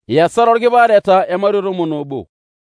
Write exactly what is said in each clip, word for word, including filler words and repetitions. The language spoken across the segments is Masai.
Iyasara orkipaareta ematua tomon obo.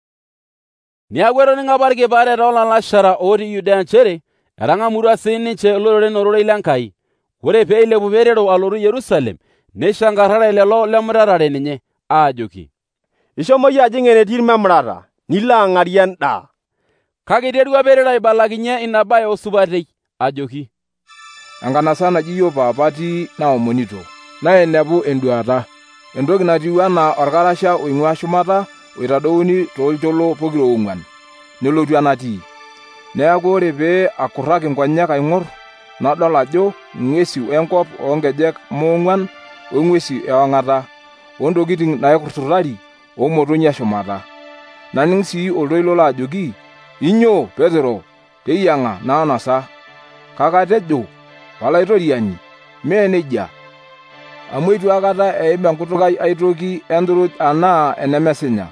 Niaku etoning'o apa irkipaareta oolalashara otii Yudea nchere etang'amutua siininche iloreren ororei lenkai, ore pee eilepu peerero alotu Yerusalem, neishankarrare lelo lemutatare ninye, aajoki, ishomo iyie ajing enetii irmemurata, nilo ang'arie endaa. Kake iterua peerero aibalakinye ina baye osupatei, ajoki, enkanasa naji Yopa apa atii naomonito, nainepu enduata, entoki natiu anaa orkarasha oing'ua shumata oitadouni toolcholo pokira ong'uan, nelotu enatii. Neeku ore pee akurraki nkonyek aing'orr, nadol ajo ng'uesi enkop oonkejek moong'uan, ong'uesi ewang'ata, ontokitin naikurturrari, omotonyi eshumata. Naning' sii oltoilo laajoki, inyoo Petero, teyiang'a naanosa. Kake atejo, Olaitoriani, mee nejia, amu eitu aikata eim enkutuk ai aitoki enturuj anaa enemesinya.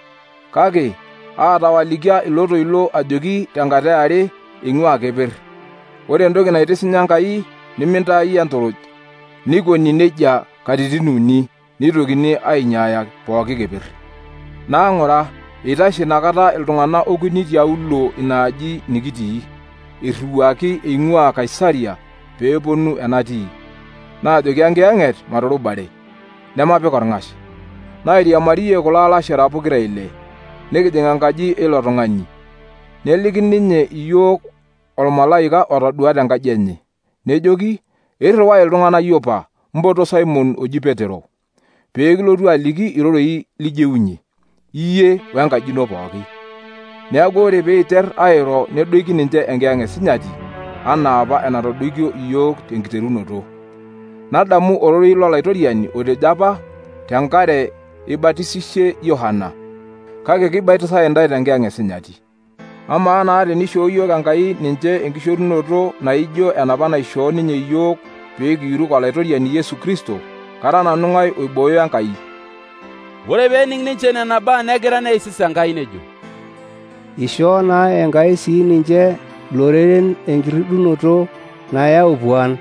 Kake aatawalikia ilo toilo ajoki tenkata eare eing'ua kipirr, ore entoki naitisinya Enkai nimintaai enturuj, nikoni nejia katitin uni, nitokini ainyaaya pooki kipirr. Naa ng'ura, eitashe inakata iltung'anak okuni tiaulo ina aji nikitii, irriwuaki eing'ua Kaisaria peeponu enatii, naajoki enkiyang'et maturubare, nemapik orng'ash. Nairiamarie kulo alashara pokira ile, nikijing enkaji eilo tung'ani. Neliki ninye iyiok ormalaika otadua tenkaji enye, nejoki, irriwai iltung'anak Yopa mpoto Simon oji Petero, pee kilotu aliki irorei lijeunye, iyie wenkaji ino pooki. Neeku ore pee iter airo nedoiki ninche enkiyang'et sinyati, anaa apa enatodoikio iyiok tenkiterunoto. Nadamu ororei lolaitoriani otejo apa tenkare ibatisishe Yohana, kake kibatisae ntae tenkiyang'et sinyati. Amaa naa tenishoo iyiok Enkai ninche enkishorunoto naijo enapa naishoo ninye iyiok pee kiiruk Olaitoriani Yesu Kristo, kara nanu ng'ae oibooyo Enkai? Ore peening' ninche nena baa negira neisis Enkai nejo, ishoo naa Enkai sii ninche loreren enkirridunoto nayau puan.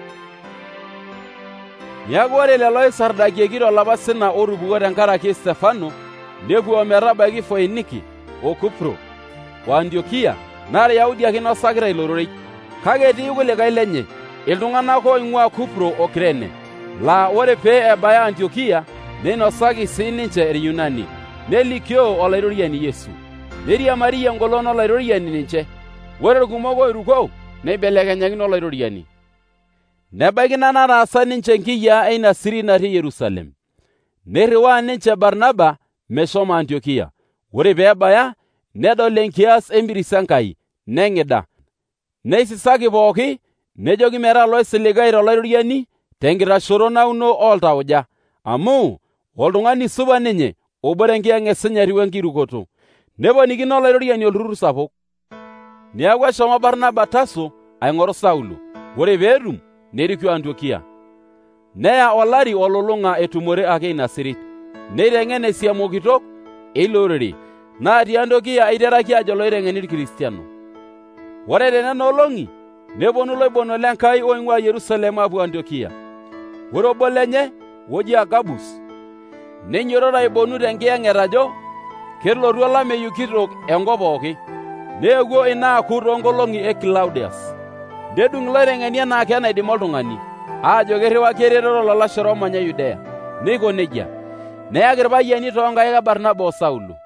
Niaku ore lelo oisardakieki tolapa sina otupukuo tenkaraki Stefano nepuo metabaiki Foiniki o Kupro o Antiokia, naa Irayahudi ake inosakita ilo rorei. Kake etii kulikae lenye, iltung'anak oing'ua Kupro o Kirene, laa ore pee ebaya Antiokia neinosaki sii ninche Iryunani, nelikio Olaitoriani Yesu. Neiriamarie engolon Olaitoriani ninche, ore irkumok oiruko neibelekenyakino Olaitoriani. Nebaiki ina nataasa ninche nkiyiaa eina siri natii Yerusalem. Neirriwaa ninche Barnaba meshomo Antiokia. Ore pee ebaya, nedol enkias empirisa Enkai, neng'ida. Neisisaki pooki, nejoki metaa loisilikae tolaitoriani tenkitashoto nauno ooltauja, amu oltung'ani supa ninye obore enkiyang'et sinyati wenkirukoto. Neponikino Olaitoriani olturrur sapuk. Neeku eshomo Barnaba Taso aing'oru Saulo, ore peetum nerikio Antiokia. Neya olari olulung'a etumore ake ina sirit, neiteng'en esiamo kitok eilo orere, natii Antiokia eiteraki ajo loiteng'eni irkristiano. Ore tenena olong'i neponu loibonok lenkai oing'ua Yerusalem apuo Antiokia. Ore obo lenye oji Agabus neinyototo aibonu tenkiyang'et ajo kelotu olameyu kitok enkop pooki, neewuo ina aku toonkolong'i e Klaudias. Nedung' iloiteng'eni enaake enaidim oltung'ani, aajo kirriwaki eretoto lolashere oomanya Yudea, neiko nejia. Neyaki irpayiani toonkaik e Barnaba o Saulo.